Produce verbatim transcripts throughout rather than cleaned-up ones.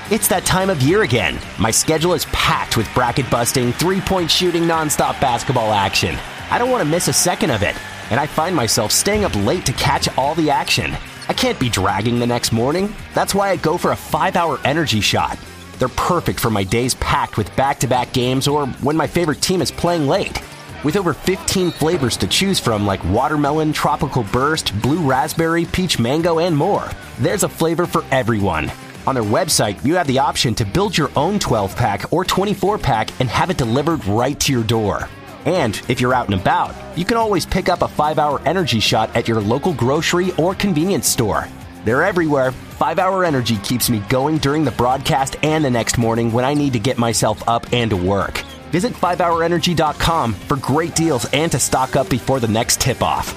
It's that time of year again. My schedule is packed with bracket-busting, three-point shooting, nonstop basketball action. I don't want to miss a second of it, and I find myself staying up late to catch all the action. I can't be dragging the next morning. That's why I go for a five-hour energy shot. They're perfect for my days packed with back-to-back games or when my favorite team is playing late. With over fifteen flavors to choose from like watermelon, tropical burst, blue raspberry, peach mango, and more, there's a flavor for everyone. On their website, you have the option to build your own twelve-pack or twenty-four pack and have it delivered right to your door. And if you're out and about, you can always pick up a five-hour energy shot at your local grocery or convenience store. They're everywhere. five-hour Energy keeps me going during the broadcast and the next morning when I need to get myself up and to work. Visit five hour energy dot com for great deals and to stock up before the next tip-off.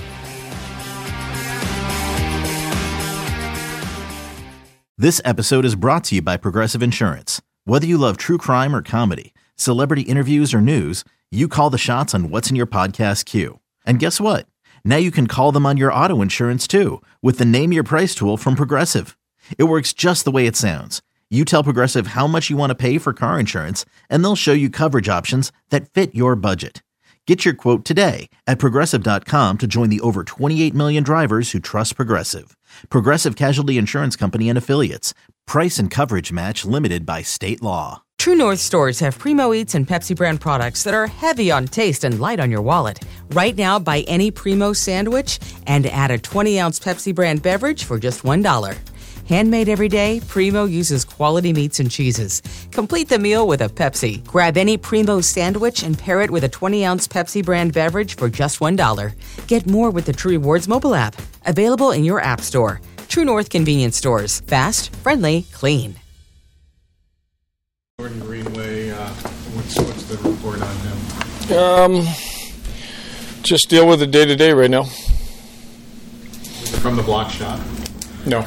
This episode is brought to you by Progressive Insurance. Whether you love true crime or comedy, celebrity interviews or news, you call the shots on what's in your podcast queue. And guess what? Now you can call them on your auto insurance too with the Name Your Price tool from Progressive. It works just the way it sounds. You tell Progressive how much you want to pay for car insurance, and they'll show you coverage options that fit your budget. Get your quote today at Progressive dot com to join the over twenty-eight million drivers who trust Progressive. Progressive Casualty Insurance Company and Affiliates. Price and coverage match limited by state law. True North stores have Primo Eats and Pepsi brand products that are heavy on taste and light on your wallet. Right now, buy any Primo sandwich and add a twenty ounce Pepsi brand beverage for just one dollar. Handmade every day, Primo uses quality meats and cheeses. Complete the meal with a Pepsi. Grab any Primo sandwich and pair it with a twenty ounce Pepsi brand beverage for just one dollar. Get more with the True Rewards mobile app. Available in your app store. True North convenience stores. Fast, friendly, clean. Jordan Greenway, uh, what's, what's the report on him? Um, just deal with the day-to-day right now. From the block shot? No.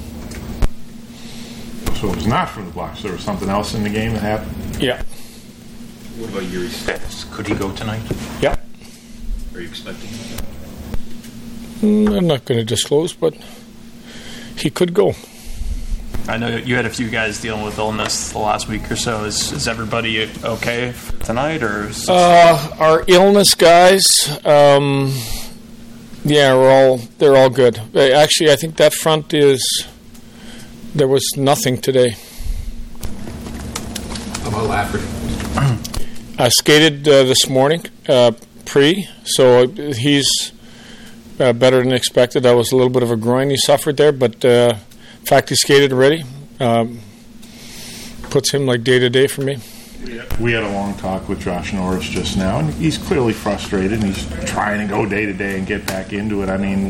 So it was not from the block. So there was something else in the game that happened? Yeah. What about Yuri's status? Could he go tonight? Yeah. Are you expecting him? Mm, I'm not going to disclose, but he could go. I know you had a few guys dealing with illness the last week or so. Is is everybody okay tonight, or? Is uh, our illness guys, um, yeah, we're all they're all good. Actually, I think that front is. There was nothing today. How about Lafferty? I skated uh, this morning, uh, pre, so he's uh, better than expected. That was a little bit of a groin he suffered there, but uh, in fact, he skated already. Um, puts him like day to day for me. We had a long talk with Josh Norris just now, and he's clearly frustrated, and he's trying to go day to day and get back into it. I mean,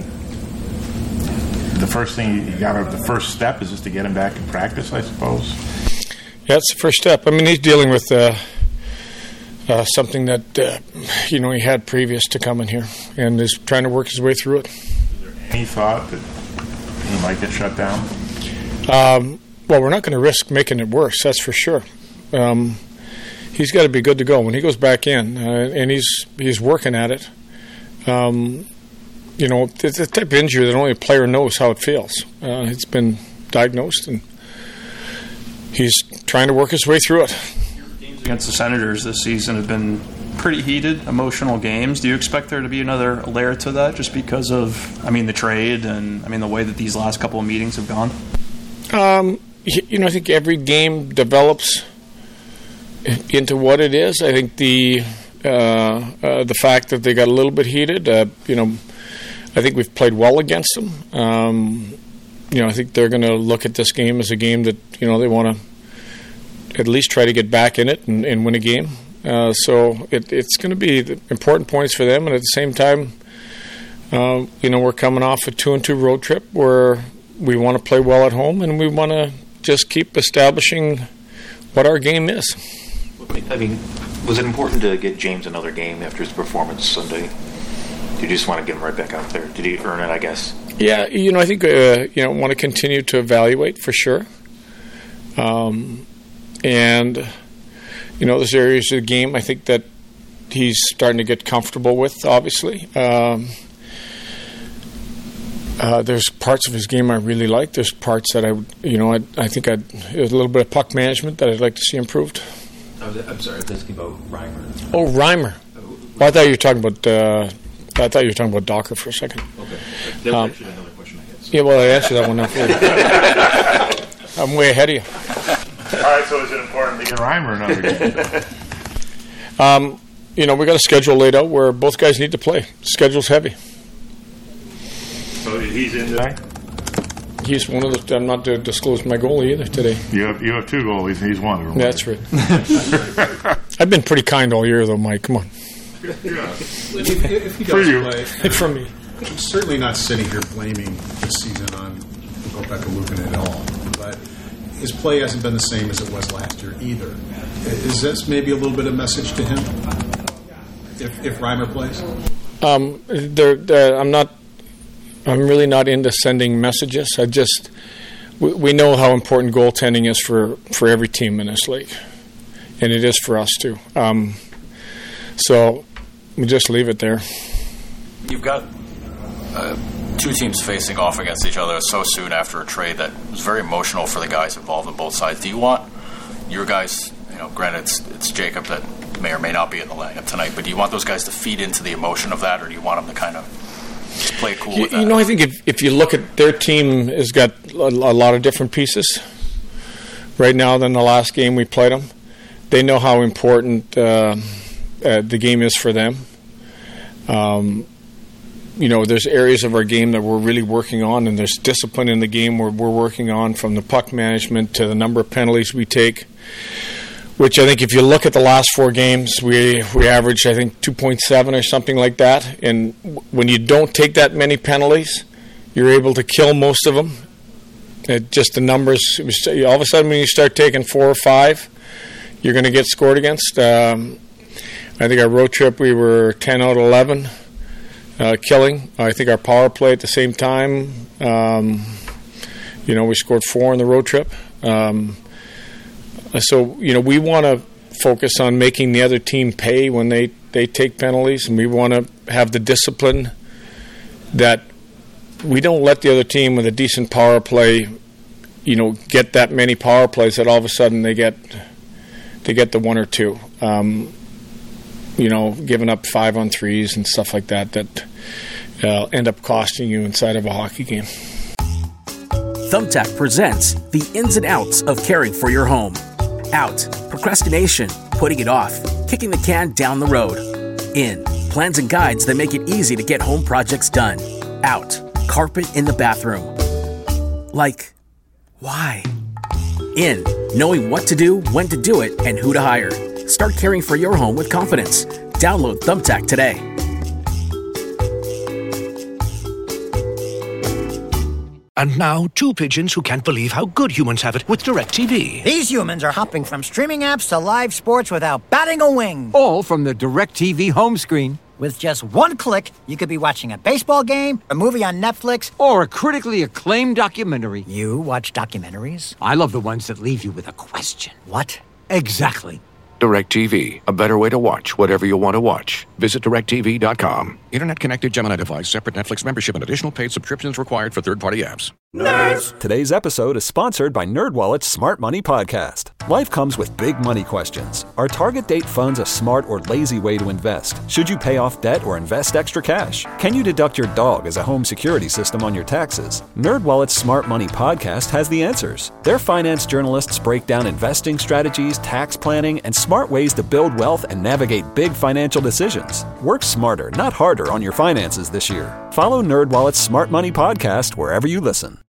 the first thing you got to, the first step is just to get him back in practice, I suppose. Yeah, it's the first step. I mean, he's dealing with uh, uh, something that uh, you know he had previous to coming here, and is trying to work his way through it. Is there any thought that he might get shut down? Um, well, we're not going to risk making it worse. That's for sure. Um, he's got to be good to go when he goes back in, uh, and he's he's working at it. Um, You know, it's the type of injury that only a player knows how it feels. Uh, it's been diagnosed, and he's trying to work his way through it. games against the Senators this season have been pretty heated, emotional games. Do you expect there to be another layer to that just because of, I mean, the trade and, I mean, the way that these last couple of meetings have gone? Um, you know, I think every game develops into what it is. I think the uh, uh, the fact that they got a little bit heated, uh, you know, I think we've played well against them. Um, you know, I think they're going to look at this game as a game that, you know, they want to at least try to get back in it and, and win a game. Uh, so it, it's going to be important points for them. And at the same time, uh, you know, we're coming off a two and two road trip where we want to play well at home and we want to just keep establishing what our game is. I mean, was it important to get James another game after his performance Sunday? Did you just want to get him right back out there? Did he earn it, I guess? Yeah, you know, I think, uh, you know, want to continue to evaluate for sure. Um, and, you know, there's areas of the game I think that he's starting to get comfortable with, obviously. Um, Uh, there's parts of his game I really like. There's parts that I, you know, I, I think I'd, there's a little bit of puck management that I'd like to see improved. I was, I'm sorry, I was asking about Reimer. Oh, Reimer. Well, I thought you were talking about. Uh, I thought you were talking about Docker for a second. Okay, that was um, actually another question I guess. Yeah, well, I answered that one now for you. I'm way ahead of you. All right, so is it important to get Reimer another game? um, you know, we got a schedule laid out where both guys need to play. The schedule's heavy. So he's in today? He's one of the. I'm not to disclose my goalie either today. You have you have two goalies, and he's one of them. That's right. I've been pretty kind all year, though, Mike. Come on. Yeah. If, if he For does you. play, For me. I'm certainly not sitting here blaming this season on Kopech Luukkonen at all, but his play hasn't been the same as it was last year either. Is this maybe a little bit of message to him if, if Reimer plays? Um, they're, they're, I'm not. I'm really not into sending messages. I just we, we know how important goaltending is for, for every team in this league, and it is for us too. Um, so we just leave it there. You've got uh, two teams facing off against each other so soon after a trade that was very emotional for the guys involved on both sides. Do you want your guys? You know, granted, it's, it's Jacob that may or may not be in the lineup tonight, but do you want those guys to feed into the emotion of that, or do you want them to kind of just play it cool You, with that? you know, I think if, if you look at their team has got a, a lot of different pieces right now than the last game we played them. They know how important uh, uh, the game is for them. Um, you know, there's areas of our game that we're really working on, and there's discipline in the game where we're working on, from the puck management to the number of penalties we take, which I think if you look at the last four games, we we average, I think, two point seven or something like that. And when you don't take that many penalties, you're able to kill most of them. It just the numbers, all of a sudden when you start taking four or five, you're going to get scored against. Um, I think our road trip, we were ten out of eleven uh, killing. I think our power play at the same time, um, you know, we scored four on the road trip. Um, So, you know, we want to focus on making the other team pay when they, they take penalties, and we want to have the discipline that we don't let the other team with a decent power play, you know, get that many power plays that all of a sudden they get they get the one or two. Um, you know, giving up five on threes and stuff like that that uh, end up costing you inside of a hockey game. Thumbtack presents the ins and outs of caring for your home. Out, procrastination, putting it off, kicking the can down the road. In, plans and guides that make it easy to get home projects done. Out, carpet in the bathroom. Like, why? In, knowing what to do, when to do it, and who to hire. Start caring for your home with confidence. Download Thumbtack today. And now, two pigeons who can't believe how good humans have it with DirecTV. These humans are hopping from streaming apps to live sports without batting a wing. All from the DirecTV home screen. With just one click, you could be watching a baseball game, a movie on Netflix, or a critically acclaimed documentary. You watch documentaries? I love the ones that leave you with a question. What? Exactly. DirecTV, a better way to watch whatever you want to watch. Visit direct T V dot com. Internet connected Gemini device, separate Netflix membership, and additional paid subscriptions required for third-party apps. Nerds! Today's episode is sponsored by NerdWallet's Smart Money Podcast. Life comes with big money questions. Are target date funds a smart or lazy way to invest? Should you pay off debt or invest extra cash? Can you deduct your dog as a home security system on your taxes? NerdWallet's Smart Money Podcast has the answers. Their finance journalists break down investing strategies, tax planning, and smart ways to build wealth and navigate big financial decisions. Work smarter, not harder on your finances this year. Follow NerdWallet's Smart Money Podcast wherever you listen.